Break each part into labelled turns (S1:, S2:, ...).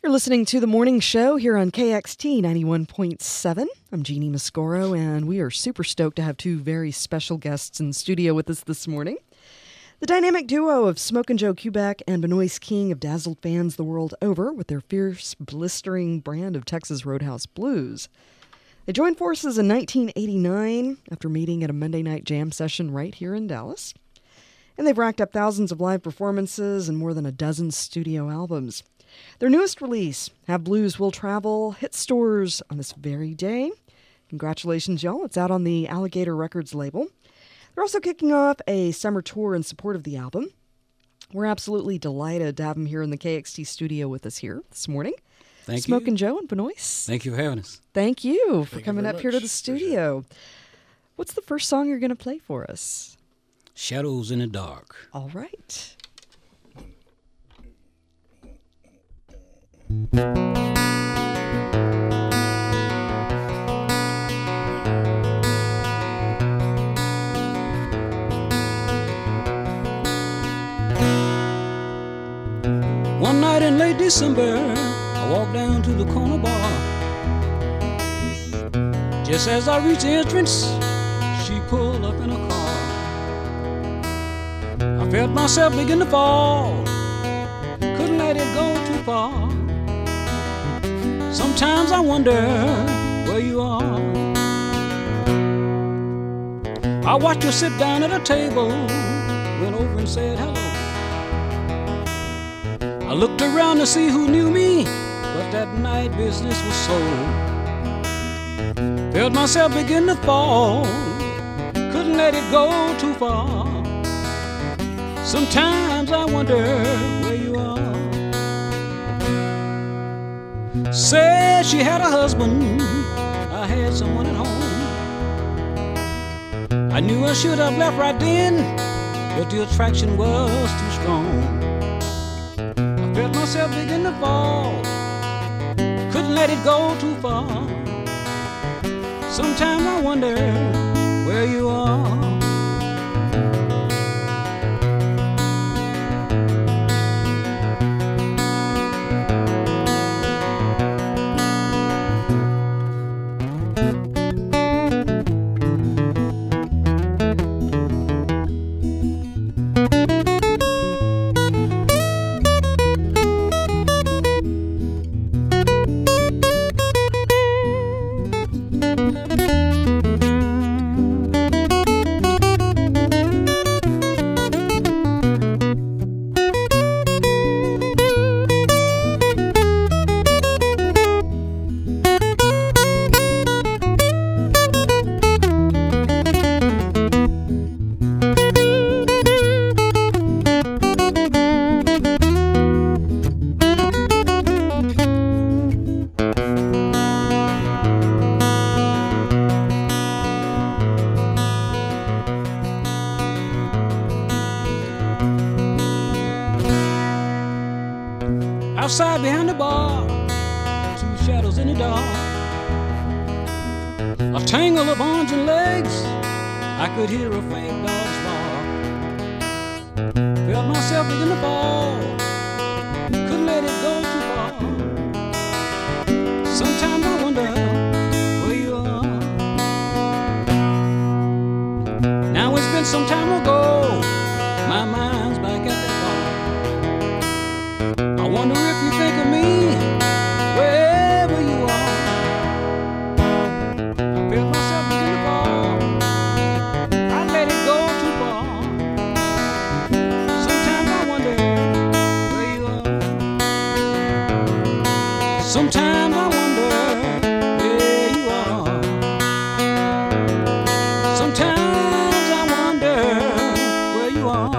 S1: You're listening to The Morning Show here on KXT 91.7. I'm Jeannie Mascoro, and we are super stoked to have two very special guests in the studio with us this morning. The dynamic duo of Smokin' Joe Kubek and Benoist King have dazzled fans the world over with their fierce, blistering brand of Texas Roadhouse blues. They joined forces in 1989 after meeting at a Monday night jam session right here in Dallas. And they've racked up thousands of live performances and more than a dozen studio albums. Their newest release, Have Blues Will Travel, hit stores on this very day. Congratulations, y'all. It's out on the Alligator Records label. They're also kicking off a summer tour in support of the album. We're absolutely delighted to have them here in the KXT studio with us here this morning.
S2: Thank you.
S1: Smokin' Joe and Benoist.
S2: Thank you for having us.
S1: Thank you for
S3: Thank you
S1: coming
S3: very
S1: up here to
S3: much.
S1: the studio. What's the first song you're going to play for us?
S2: Shadows in the Dark.
S1: All right.
S2: One night in late December, I walked down to the corner bar. Just as I reached the entrance, she pulled up in a car. I felt myself begin to fall, couldn't let it go too far. Sometimes I wonder where you are. I watched her sit down at a table, went over and said hello. I looked around to see who knew me, but that night business was slow. Felt myself begin to fall, couldn't let it go too far. Sometimes I wonder where you are. Said she had a husband, I had someone at home. I knew I should have left right then, but the attraction was too strong. I felt myself begin to fall, couldn't let it go too far. Sometimes I wonder where you are. Outside behind the bar, two shadows in the dark, a tangle of arms and legs, I could hear a faint dog's bark. Felt myself begin to fall, couldn't let it go too far. Sometimes I wonder where you are. Now it's been some time ago, my mind's back at the bar. I wonder if you think of me, wherever you are. I felt myself begin to fall, I let it go too far. Sometimes I wonder where you are. Sometimes I wonder where you are. Sometimes I wonder where you are.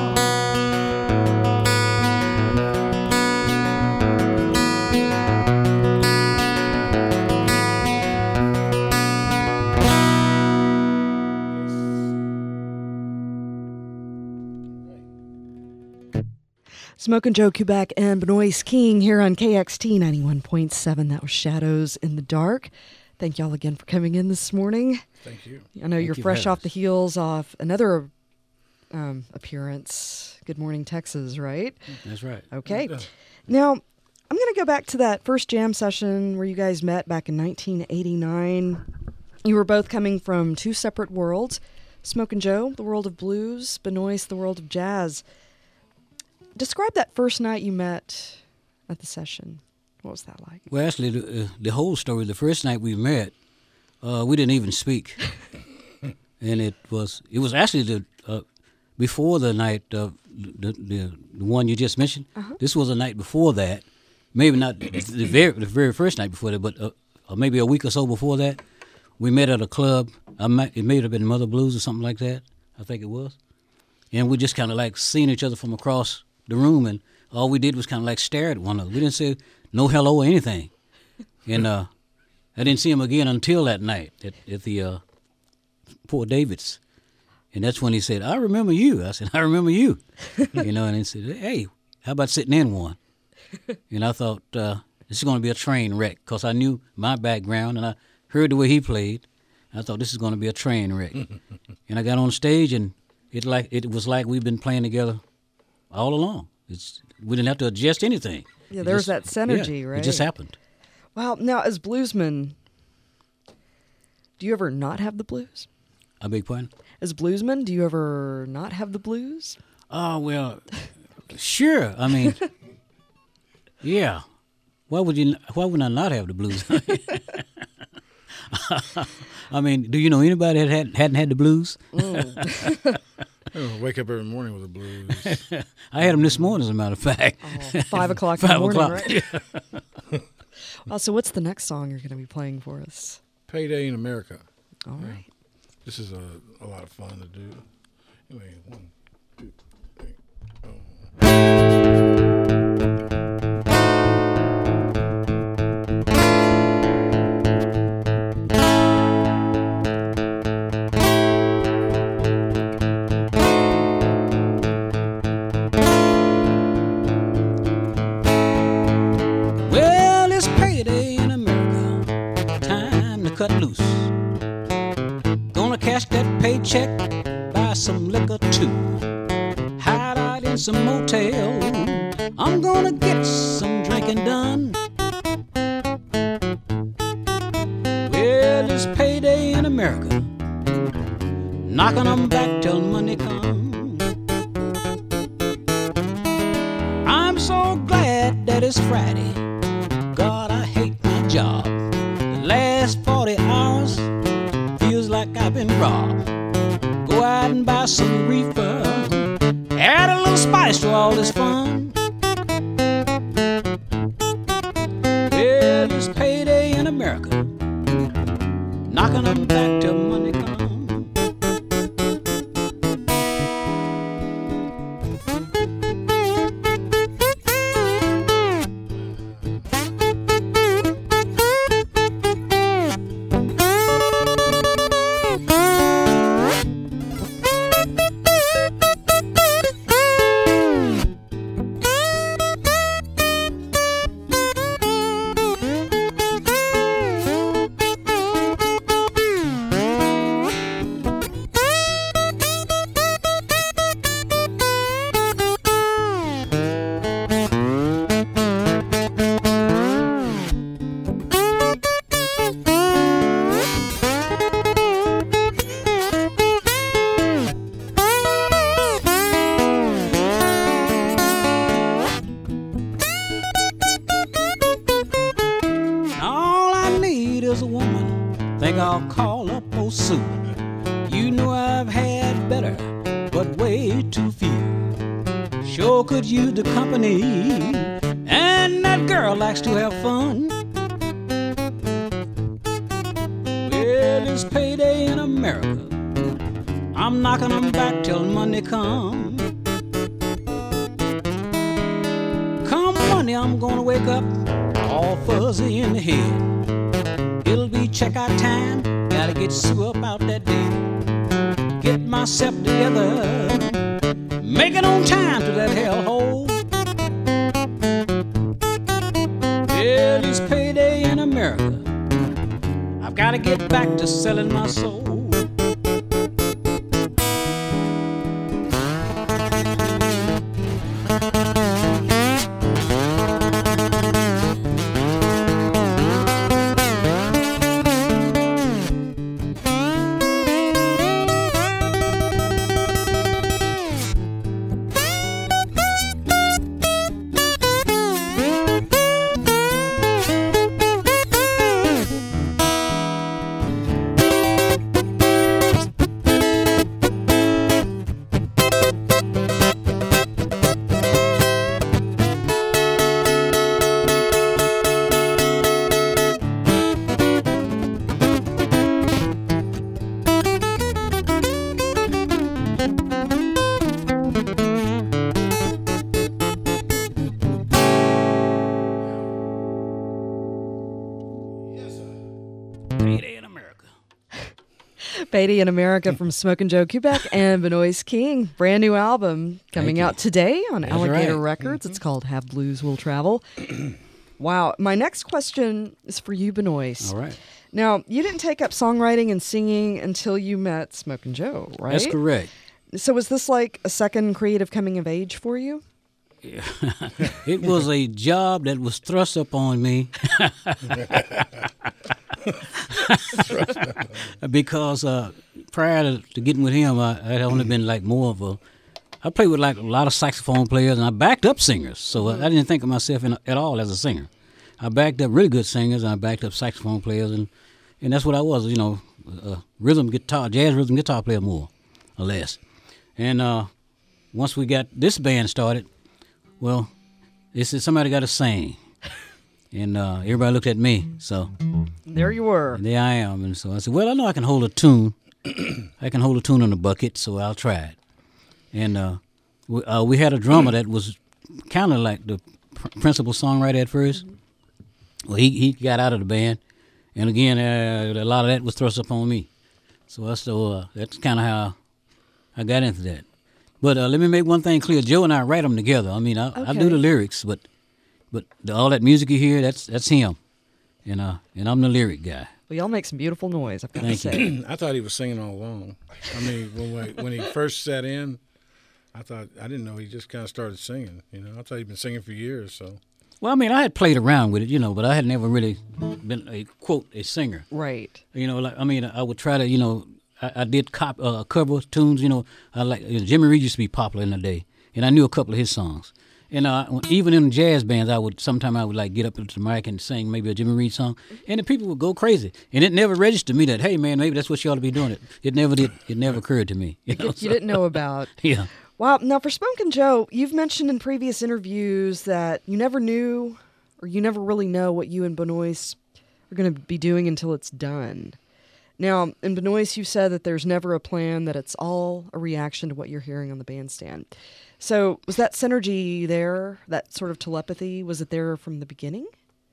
S1: Smokin' Joe Kubek and Benoist King here on KXT 91.7. That was Shadows in the Dark. Thank y'all again for coming in this morning.
S3: Thank you.
S1: I know
S2: Thank
S1: you're
S2: you for
S1: fresh
S2: having
S1: off the
S2: us.
S1: heels of another appearance, Good Morning Texas, right?
S2: That's right.
S1: Okay.
S3: Yeah.
S1: Now, I'm going to go back to that first jam session where you guys met back in 1989. You were both coming from two separate worlds. Smokin' Joe, the world of blues. Benoist, the world of jazz. Describe that first night you met at the session. What was that like?
S2: Well, actually, the whole story, the first night we met, we didn't even speak. And it was actually before the night of the one you just mentioned. Uh-huh. This was a night before that. Maybe not the very first night before that, but maybe a week or so before that. We met at a club. It may have been Mother Blues or something like that. I think it was. And we just kind of like seen each other from across the room, and all we did was kind of like stare at one another. We didn't say no hello or anything. And I didn't see him again until that night at the Port David's. And that's when he said, "I remember you." I said, "I remember you." And he said, "Hey, how about sitting in one?" And I thought, this is going to be a train wreck, because I knew my background, and I heard the way he played. I thought this is going to be a train wreck. And I got on stage, and it was like we've been playing together all along. We didn't have to adjust anything.
S1: Yeah, there was that synergy, right?
S2: It just happened.
S1: Wow. Now, as bluesmen, do you ever not have the blues?
S2: I beg pardon?
S1: As bluesmen, do you ever not have the blues?
S2: Oh, well, sure. I mean, yeah. Why would I not have the blues? I mean, do you know anybody that hadn't had the blues?
S3: I wake up every morning with the blues.
S2: I had them this morning, as a matter of fact.
S1: 5 o'clock in the morning,
S2: 5
S1: right? Yeah. So what's the next song you're going to be playing for us?
S3: Payday in America.
S1: All right.
S3: This is a lot of fun to do. Anyway, 1, 2, 3,
S2: Well, it's payday in America. Time to cut loose. Gonna cash that paycheck, buy some liquor too. Hide out in some motel. I'm gonna get some drinking done. Well, it's payday in America. Knocking them back till money come. I'm so glad that it's Friday. God, I hate my job. The last 40 hours feels like I've been robbed. Go out and buy some reefer. Add a little spice to all this fun. Well, it's payday in America. Knocking them back till money come. Is a woman, think I'll call up old Sue. You know I've had better, but way too few. Sure could use the company, and that girl likes to have fun. Well, it's payday in America. I'm knocking them back till money come. Come Monday, I'm gonna wake up all fuzzy in the head. It'll be checkout time, gotta get Sue up out that bed. Get myself together, make it on time to that hellhole. Well, it's payday in America. I've gotta get back to selling my soul.
S1: Beatty in America from Smokin' Joe Kubek and Benoist King. Brand new album coming out today on Alligator Records. It's called Have Blues Will Travel. Wow. My next question is for you, Benoist.
S2: All right.
S1: Now, you didn't take up songwriting and singing until you met Smokin' Joe, right?
S2: That's correct.
S1: So was this like a second creative coming of age for you?
S2: It was a job that was thrust upon me because prior to getting with him, I had only been like more of a. I played with like a lot of saxophone players, and I backed up singers. So I didn't think of myself at all as a singer. I backed up really good singers, and I backed up saxophone players, and that's what I was. You know, rhythm guitar, jazz rhythm guitar player more or less. And once we got this band started. Well, they said somebody got to sing, and everybody looked at me. So
S1: there you were.
S2: There I am, and so I said, "Well, I know I can hold a tune. I can hold a tune on a bucket, so I'll try it." And we had a drummer that was kind of like the principal songwriter at first. Well, he got out of the band, and again, a lot of that was thrust upon me. So that's kind of how I got into that. But let me make one thing clear. Joe and I write them together. I mean, I do the lyrics, but all that music you hear, that's him, and I'm the lyric guy.
S1: Well, y'all make some beautiful noise, I've got to say.
S3: I thought he was singing all along. I mean, when he first sat in, I didn't know he just kind of started singing. You know, I thought he'd been singing for years. So.
S2: Well, I mean, I had played around with it, you know, but I had never really been a singer.
S1: Right.
S2: You know, like I mean, I would try to, you know. I did cover tunes, you know. I Jimmy Reed used to be popular in the day, and I knew a couple of his songs. And even in jazz bands, I would like get up into the mic and sing maybe a Jimmy Reed song, and the people would go crazy. And it never registered me that, hey man, maybe that's what you ought to be doing. It never did. It never occurred to me. You
S1: didn't know about.
S2: Yeah.
S1: Wow. Now for Smokin' Joe, you've mentioned in previous interviews that you never knew, or you never really know what you and Benoist are going to be doing until it's done. Now, in Benoist, you said that there's never a plan, that it's all a reaction to what you're hearing on the bandstand. So was that synergy there, that sort of telepathy, was it there from the beginning?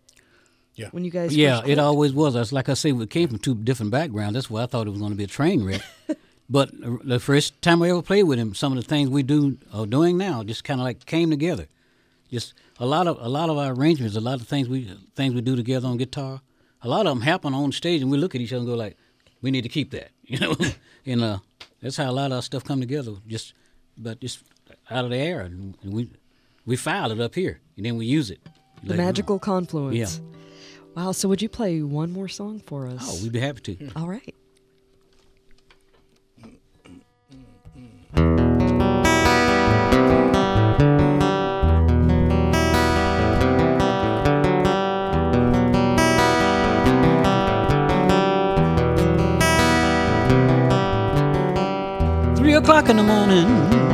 S3: Yeah.
S1: When you guys
S2: Yeah, it always was. It's like I say, we came from two different backgrounds. That's why I thought it was going to be a train wreck. But the first time I ever played with him, some of the things we are doing now just kind of like came together. Just a lot of our arrangements, a lot of things we do together on guitar, a lot of them happen on stage, and we look at each other and go like, we need to keep that, you know, and that's how a lot of our stuff come together, just out of the air, and we file it up here, and then we use it.
S1: The magical confluence.
S2: Yeah.
S1: Wow. So would you play one more song for us?
S2: Oh, we'd be happy to.
S1: All right.
S2: 3 o'clock in the morning,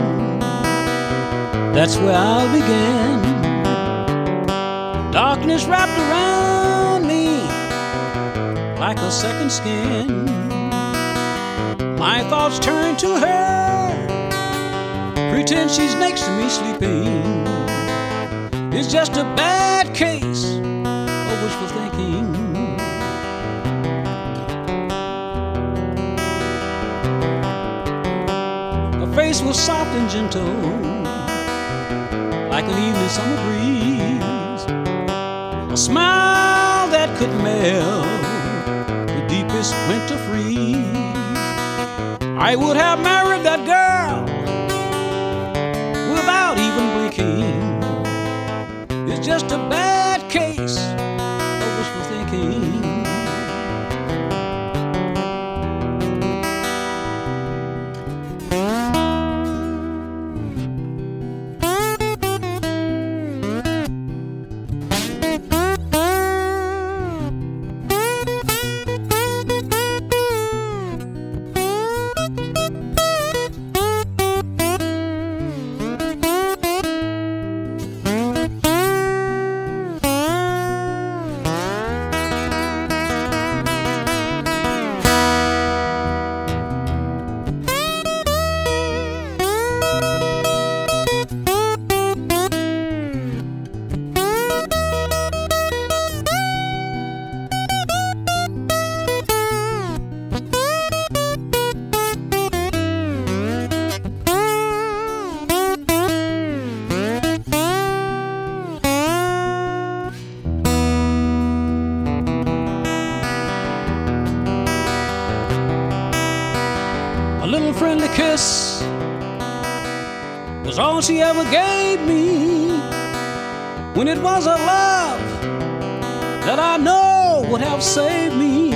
S2: that's where I'll begin. Darkness wrapped around me like a second skin. My thoughts turn to her, pretend she's next to me sleeping. It's just a bad case of wishful thinking. Her face was soft and gentle, like an evening summer breeze. A smile that could melt the deepest winter freeze. I would have married that girl without even blinking. It's just a bad case of wishful thinking. friendly kiss was all she ever gave me, when it was a love that I know would have saved me.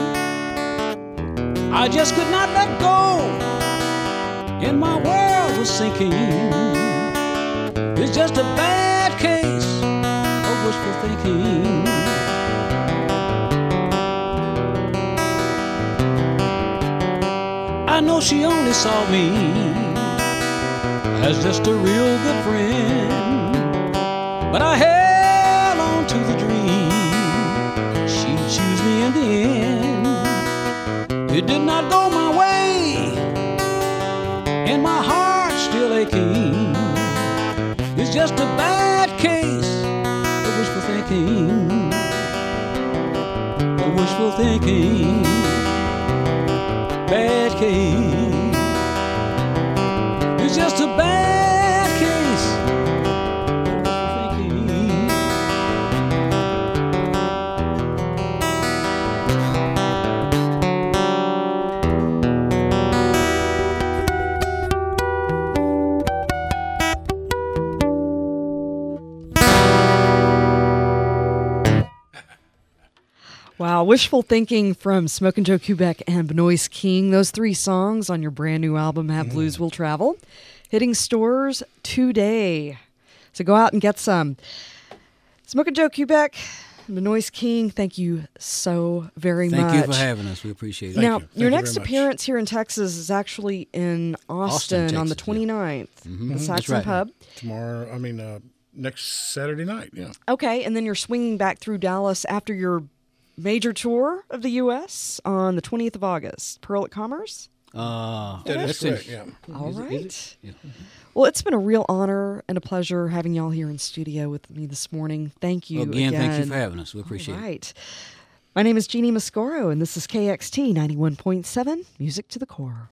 S2: I just could not let go, and my world was sinking. It's just a bad case of wishful thinking. I know she only saw me as just a real good friend, but I held on to the dream she'd choose me in the end. It did not go my way, and my heart's still aching. It's just a bad case of wishful thinking, of wishful thinking. Bad case. It's just a bad case of thinking.
S1: Wow, Wishful Thinking from Smokin' Joe Kubek and Benoist King. Those three songs on your brand new album, Have Blues Will Travel, hitting stores today. So go out and get some. Smokin' Joe Kubek and Benoist King, thank you so very much.
S2: Thank you for having us. We appreciate it.
S1: Now,
S3: Thank
S1: your
S3: you
S1: next
S3: very much.
S1: appearance here in Texas is actually in Austin on the
S2: Texas, yeah.
S1: 29th, the
S2: That's
S1: Saxon
S2: right.
S1: Pub.
S3: Tomorrow, next Saturday night, yeah.
S1: Okay, and then you're swinging back through Dallas after your major tour of the U.S. on the 20th of August. Pearl at Commerce?
S3: That is
S2: that's in-
S3: correct, yeah.
S1: All
S2: Is it-
S1: right.
S2: is it? Yeah.
S1: Well, it's been a real honor and a pleasure having y'all here in studio with me this morning. Thank you
S2: Again, thank you for having us. We appreciate
S1: All
S2: it.
S1: right. My name is Jeannie Mascoro, and this is KXT 91.7, Music to the Core.